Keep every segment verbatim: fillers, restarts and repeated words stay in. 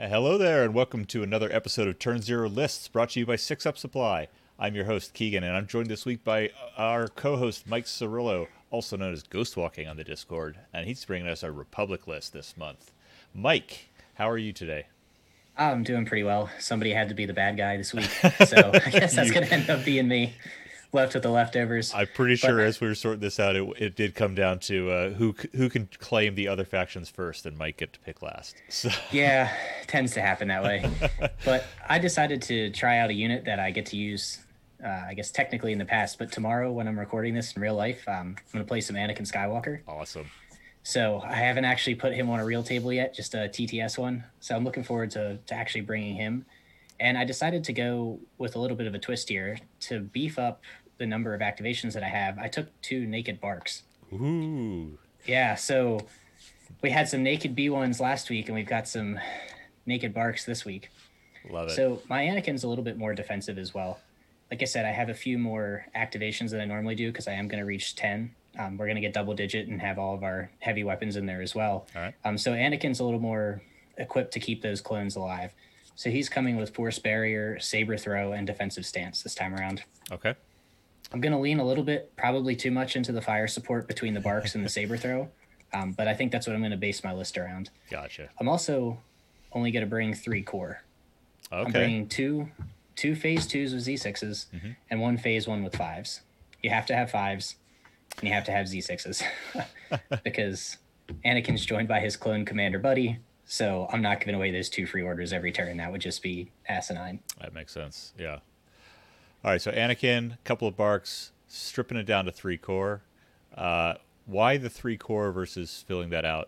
Hello there, and welcome to another episode of Turn Zero Lists, brought to you by Six Up Supply. I'm your host, Keegan, and I'm joined this week by our co-host, Mike Cirillo, also known as Ghostwalking on the Discord, and he's bringing us our Republic list this month. Mike, how are you today? I'm doing pretty well. Somebody had to be the bad guy this week, so I guess that's You- going to end up being me, left with the leftovers. I'm pretty But sure as we were sorting this out, it, it did come down to uh, who c- who can claim the other factions first, and Mike get to pick last. So, yeah, tends to happen that way. But I decided to try out a unit that I get to use, uh, I guess technically in the past, but tomorrow when I'm recording this in real life, um, I'm going to play some Anakin Skywalker. awesome. So I haven't actually put him on a real table yet, just a T T S one. So I'm looking forward to, to actually bringing him. And I decided to go with a little bit of a twist here to beef up the number of activations that I have. I took two Naked Barks. Ooh, Yeah, so we had some Naked B ones last week, and we've got some Naked Barks this week. love it. So my Anakin's a little bit more defensive as well. Like I said, I have a few more activations than I normally do because I am going to reach ten. Um, we're going to get double digit and have all of our heavy weapons in there as well. All right. Um, so Anakin's a little more equipped to keep those clones alive. So he's coming with Force Barrier, Saber Throw, and Defensive Stance this time around. Okay. I'm going to lean a little bit, probably too much into the fire support between the Barks and the Saber Throw. Um, but I think that's what I'm going to base my list around. Gotcha. I'm also only going to bring three core. Okay. I'm bringing two two phase twos with Z sixes Mhm. and one phase one with fives. You have to have fives, and you have to have Z sixes because Anakin's joined by his clone commander buddy. So I'm not giving away those two free orders every turn. That would just be asinine. That makes sense. Yeah. All right. So Anakin, couple of barks, stripping it down to three core. Uh, why the three core versus filling that out?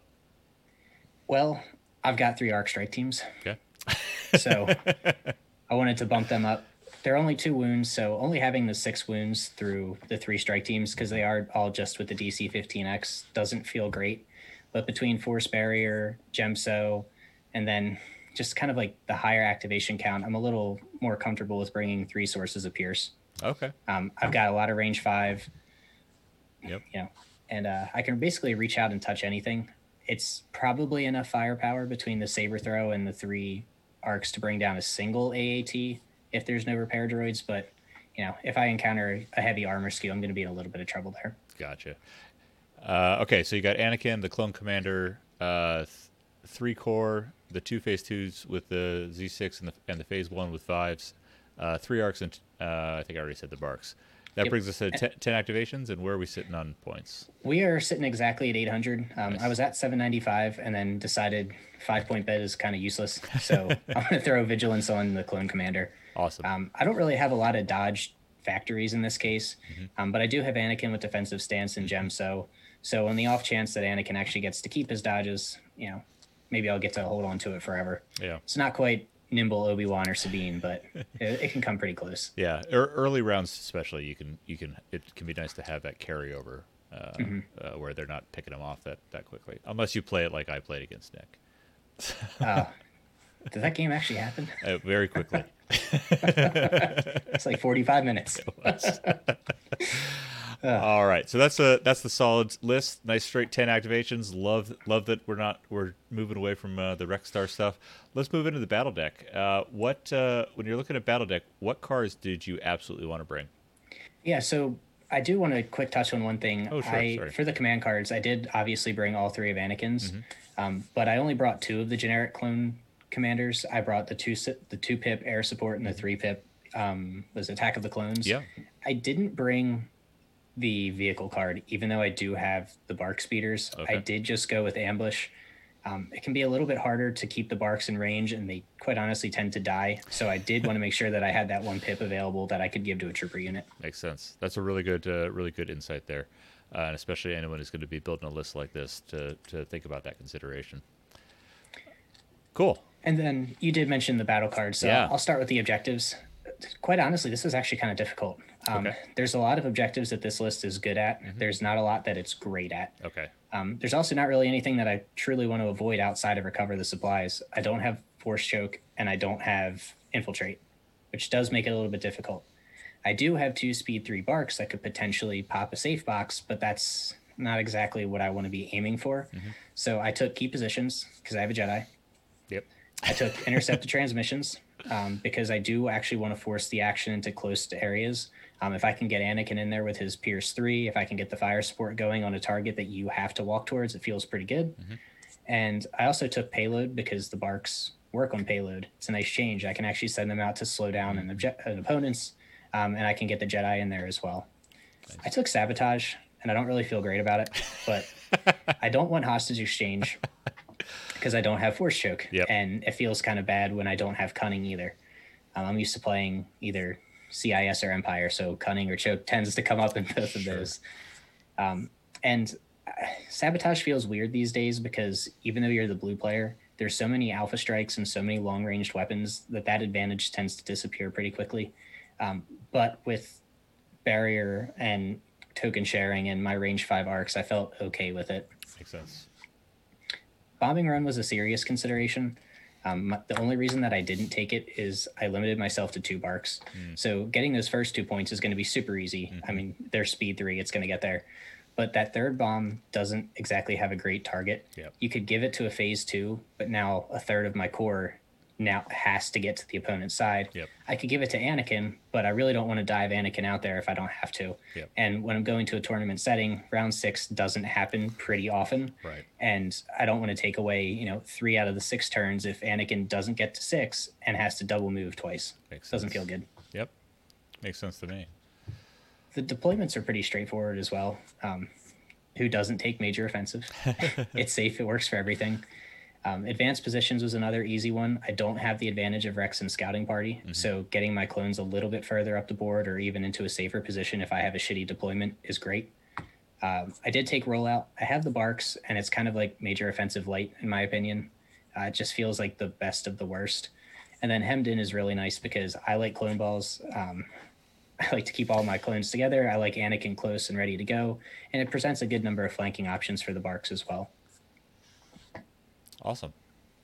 Well, I've got three arc strike teams, Okay. so I wanted to bump them up. They're only two wounds, so only having the six wounds through the three strike teams, because they are all just with the D C fifteen X, doesn't feel great. But between Force Barrier, Gemso, and then just kind of like the higher activation count, I'm a little more comfortable with bringing three sources of Pierce. Okay. Um, I've got a lot of range five, Yep. you know, and uh, I can basically reach out and touch anything. It's probably enough firepower between the Saber Throw and the three arcs to bring down a single A A T if there's no repair droids. But, you know, if I encounter a heavy armor skew, I'm going to be in a little bit of trouble there. Gotcha. Uh, okay. So you got Anakin, the clone commander, uh, th- three core, the two phase twos with the Z six and the and the phase one with fives, uh, three arcs, and uh, I think I already said the barks. That Yep. brings us to te- ten activations, and where are we sitting on points? We are sitting exactly at eight hundred. Um, Nice. I was at seven ninety-five and then decided five point bet is kind of useless. So I'm going to throw Vigilance on the clone commander. Awesome. Um, I don't really have a lot of dodge factories in this case, Mhm. um, but I do have Anakin with defensive stance and Gemso. So on the off chance that Anakin actually gets to keep his dodges, you know, maybe I'll get to hold on to it forever. Yeah. It's not quite nimble Obi-Wan or Sabine, but it, it can come pretty close. Yeah, er, early rounds especially, you can you can it can be nice to have that carryover uh, Mhm. uh, where they're not picking them off that that quickly, unless you play it like I played against Nick, Uh, did that game actually happen? uh, very quickly. It's like forty-five minutes. All right, so that's a that's the solid list. Nice straight ten activations. Love love that we're not we're moving away from uh, the Rexstar stuff. Let's move into the battle deck. Uh, what uh, when you're looking at battle deck, what cards did you absolutely want to bring? Yeah, so I do want to quick touch on one thing. Oh, sure, I sorry. For the command cards, I did obviously bring all three of Anakin's, um, but I only brought two of the generic clone commanders. I brought the two si- the two pip air support and the three pip um, was Attack of the Clones. Yeah, I didn't bring the vehicle card, even though I do have the bark speeders. Okay. I did just go with ambush. Um, it can be a little bit harder to keep the barks in range, and they quite honestly tend to die. So I did want to make sure that I had that one pip available that I could give to a trooper unit. makes sense. That's a really good uh, really good insight there, uh, and especially anyone who's going to be building a list like this to to think about that consideration. Cool. And then you did mention the battle cards, so Yeah. I'll start with the objectives. Quite honestly, this is actually kind of difficult. Um, Okay. There's a lot of objectives that this list is good at. There's not a lot that it's great at. Okay. Um, there's also not really anything that I truly want to avoid outside of recover the supplies. I don't have force choke and I don't have infiltrate, which does make it a little bit difficult. I do have two speed three barks that could potentially pop a safe box, but that's not exactly what I want to be aiming for. So I took key positions because I have a Jedi. Yep. I took intercepted transmissions um, because I do actually want to force the action into close areas. Um, if I can get Anakin in there with his Pierce three, if I can get the fire support going on a target that you have to walk towards, it feels pretty good. Mm-hmm. And I also took payload because the Barks work on payload. It's a nice change. I can actually send them out to slow down an, obje- an opponents, um, and I can get the Jedi in there as well. Nice. I took sabotage, and I don't really feel great about it, but I don't want hostage exchange because I don't have force choke, yep. and it feels kind of bad when I don't have cunning either. Um, I'm used to playing either C I S or Empire, so cunning or choke tends to come up in both of sure. those. Um, and sabotage feels weird these days because even though you're the blue player, there's so many alpha strikes and so many long ranged weapons that that advantage tends to disappear pretty quickly. Um, but with barrier and token sharing and my range five arcs, I felt okay with it. Makes sense. Bombing run was a serious consideration. Um, the only reason that I didn't take it is I limited myself to two barks. Mm. So getting those first two points is going to be super easy. Mm-hmm. I mean, they're speed three, it's going to get there. But that third bomb doesn't exactly have a great target. Yep. You could give it to a phase two, but now a third of my core now has to get to the opponent's side. Yep. I could give it to Anakin, but I really don't want to dive Anakin out there if I don't have to. Yep. And when I'm going to a tournament setting, round six doesn't happen pretty often. Right. And I don't want to take away, you know, three out of the six turns if Anakin doesn't get to six and has to double move twice. Makes doesn't sense. feel good. Yep. Makes sense to me. The deployments are pretty straightforward as well. Um, who doesn't take major offensive? It's safe. It works for everything. Um, advanced positions was another easy one. I don't have the advantage of Rex and Scouting Party, mm-hmm. so getting my clones a little bit further up the board or even into a safer position if I have a shitty deployment is great. Um, I did take rollout. I have the Barks, and it's kind of like major offensive light, in my opinion. Uh, it just feels like the best of the worst. And then hemmed in is really nice because I like clone balls. Um, I like to keep all my clones together. I like Anakin close and ready to go, and it presents a good number of flanking options for the Barks as well. Awesome.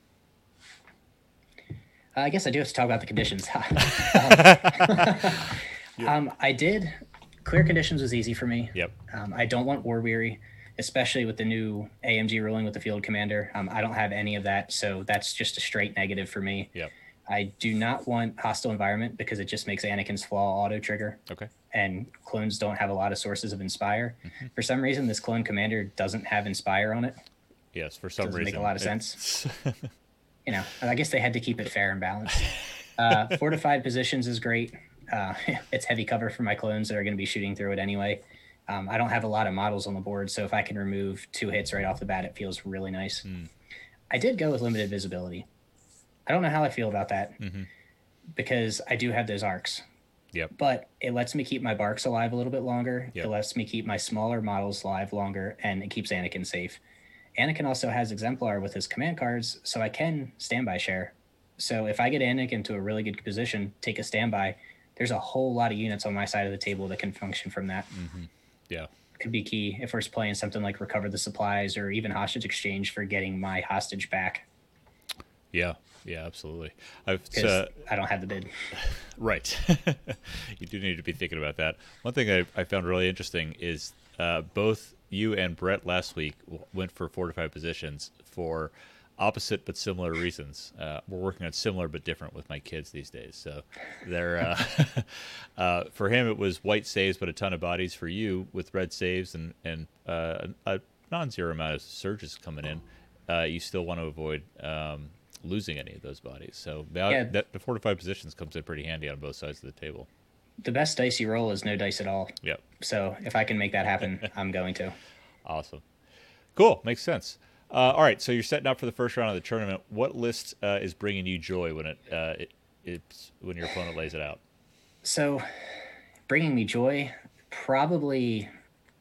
Uh, I guess I do have to talk about the conditions. um, yep. um, I did. Clear conditions was easy for me. Yep. Um, I don't want war weary, especially with the new A M G ruling with the field commander. Um, I don't have any of that, so that's just a straight negative for me. Yep. I do not want hostile environment because it just makes Anakin's flaw auto trigger. Okay. And clones don't have a lot of sources of inspire. Mm-hmm. For some reason, this clone commander doesn't have inspire on it. Yes, for some doesn't reason. Make a lot of sense. You know, I guess they had to keep it fair and balanced. Uh, fortified positions is great. Uh, it's heavy cover for my clones that are going to be shooting through it anyway. Um, I don't have a lot of models on the board, so if I can remove two hits right off the bat, it feels really nice. Mm. I did go with limited visibility. I don't know how I feel about that mm-hmm. because I do have those arcs. Yep. But it lets me keep my Barks alive a little bit longer. Yep. It lets me keep my smaller models alive longer, and it keeps Anakin safe. Anakin also has Exemplar with his command cards, so I can standby share. So if I get Anakin to a really good position, take a standby, there's a whole lot of units on my side of the table that can function from that. Mm-hmm. Yeah. Could be key if we're playing something like Recover the Supplies or even Hostage Exchange for getting my hostage back. Yeah. Yeah, absolutely. I've uh, I don't have the bid. Right. You do need to be thinking about that. One thing I, I found really interesting is uh, both you and Brett last week went for fortified positions for opposite but similar reasons. Uh, we're working on similar but different with my kids these days. So they're uh, uh, for him it was white saves but a ton of bodies. For you with red saves and and uh, a non-zero amount of surges coming in, uh, you still want to avoid um, losing any of those bodies. So that, yeah. that the fortified positions comes in pretty handy on both sides of the table. The best dice you roll is no dice at all. Yep. So if I can make that happen, I'm going to. Awesome. Cool. Makes sense. Uh, all right. So you're setting up for the first round of the tournament. What list uh, is bringing you joy when it, uh, it it's when your opponent lays it out? So bringing me joy, probably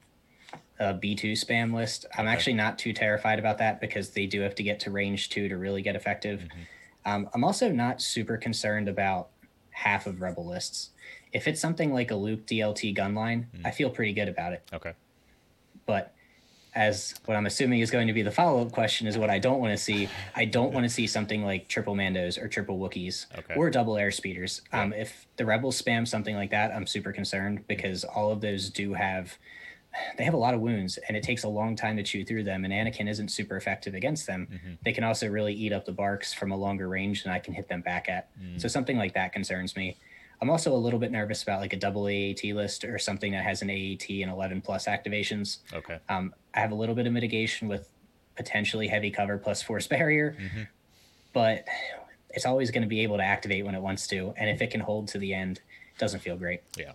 a B two spam list. I'm okay. actually not too terrified about that because they do have to get to range two to really get effective. Mm-hmm. Um, I'm also not super concerned about half of Rebel lists. If it's something like a Luke D L T gunline, mm. I feel pretty good about it. Okay. But as what I'm assuming is going to be the follow-up question is what I don't want to see. I don't want to see something like triple Mandos or triple Wookiees okay. or double air speeders. Yeah. Um, if the Rebels spam something like that, I'm super concerned because all of those do have they have a lot of wounds, and it takes a long time to chew through them. And Anakin isn't super effective against them. Mm-hmm. They can also really eat up the barks from a longer range than I can hit them back at. Mm. So something like that concerns me. I'm also a little bit nervous about like a double A A T list or something that has an A A T and eleven plus activations. Okay. Um, I have a little bit of mitigation with potentially heavy cover plus force barrier, mm-hmm. but it's always going to be able to activate when it wants to. And if it can hold to the end, it doesn't feel great. Yeah.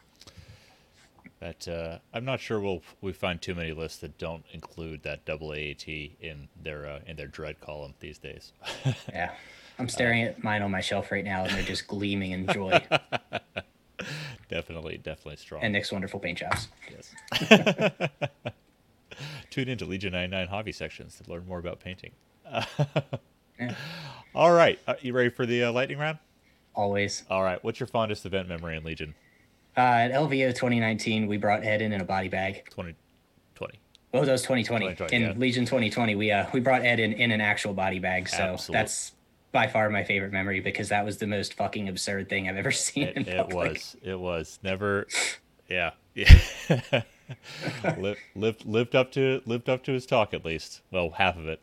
That uh, I'm not sure we'll we find too many lists that don't include that double A A T in their uh, in their dread column these days. Yeah. I'm staring uh, at mine on my shelf right now, and they're just gleaming in joy. Definitely, definitely strong. And Nick's wonderful paint jobs. Yes. Tune into Legion ninety-nine hobby sections to learn more about painting. Yeah. All right. Are you ready for the uh, lightning round? Always. All right. What's your fondest event memory in Legion? Uh, at L V O twenty nineteen, we brought Ed in in a body bag. twenty twenty. Oh, that was twenty twenty. twenty twenty in yeah. Legion twenty twenty, we uh we brought Ed in in an actual body bag. So Absolutely. That's by far my favorite memory, because that was the most fucking absurd thing I've ever seen It, in it public. was. It was never. Yeah. Yeah. lived, lived lived up to lived up to his talk, at least. Well, half of it.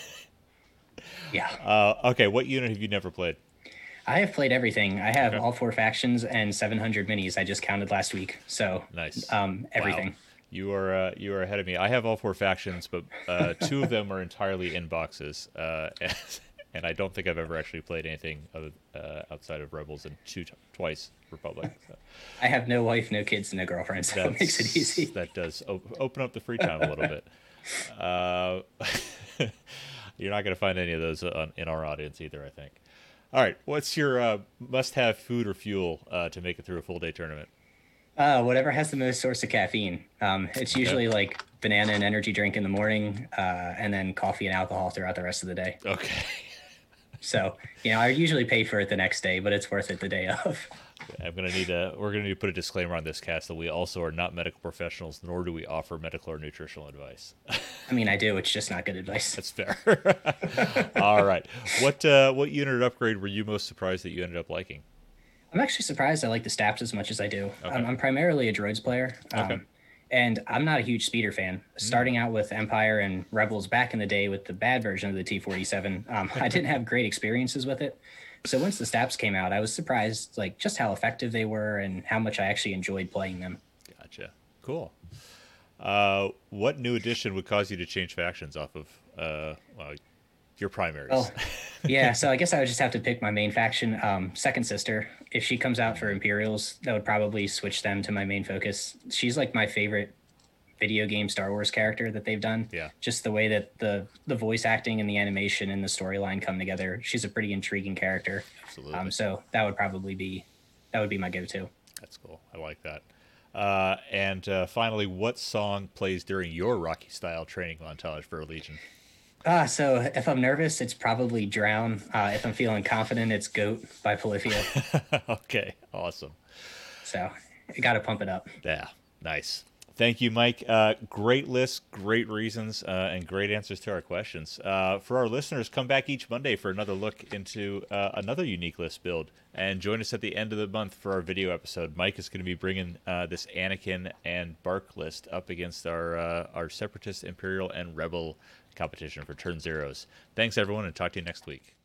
Yeah. Uh, okay. What unit have you never played? I have played everything. I have Okay. all four factions and seven hundred minis. I just counted last week. So Nice. Um, everything. Wow. You are uh, you are ahead of me. I have all four factions, but uh, two of them are entirely in boxes, uh, and, and I don't think I've ever actually played anything other, uh, outside of Rebels and two t- twice Republic. So. I have no wife, no kids, no girlfriend, so it makes it easy. That does op- open up the free time a little bit. Uh, you're not going to find any of those on, in our audience either, I think. All right, what's your uh, must-have food or fuel uh, to make it through a full-day tournament? Uh, whatever has the most source of caffeine. Um, it's usually Okay. like banana and energy drink in the morning, uh, and then coffee and alcohol throughout the rest of the day. Okay. So, you know, I usually pay for it the next day, but it's worth it the day of. I'm gonna need a. We're gonna need to put a disclaimer on this cast that we also are not medical professionals, nor do we offer medical or nutritional advice. I mean, I do. It's just not good advice. That's fair. All right. What uh, what unit upgrade were you most surprised that you ended up liking? I'm actually surprised I like the Staps as much as I do. Okay. Um, I'm primarily a droids player. Um, Okay. And I'm not a huge speeder fan. Starting out with Empire and Rebels back in the day with the bad version of the T forty-seven, um, I didn't have great experiences with it. So once the Staps came out, I was surprised, like just how effective they were and how much I actually enjoyed playing them. Gotcha. Cool. Uh, what new addition would cause you to change factions off of uh, well, your primaries? Well, yeah, so I guess I would just have to pick my main faction, um, Second Sister. If she comes out for Imperials, that would probably switch them to my main focus. She's like my favorite video game Star Wars character that they've done. Yeah. Just the way that the the voice acting and the animation and the storyline come together. She's a pretty intriguing character. Absolutely. Um, so that would probably be that would be my go-to. That's cool. I like that. Uh, and uh, finally, what song plays during your Rocky style training montage for a Legion? Ah, so if I'm nervous, it's probably Drown. Uh, if I'm feeling confident, it's Goat by Polyphia. Okay, awesome. So you got to pump it up. Yeah, nice. Thank you, Mike. Uh, great list, great reasons, uh, and great answers to our questions. Uh, for our listeners, come back each Monday for another look into uh, another unique list build, and join us at the end of the month for our video episode. Mike is going to be bringing uh, this Anakin and Bark list up against our uh, our Separatist, Imperial, and Rebel competition for turn zeros. Thanks, everyone, and talk to you next week.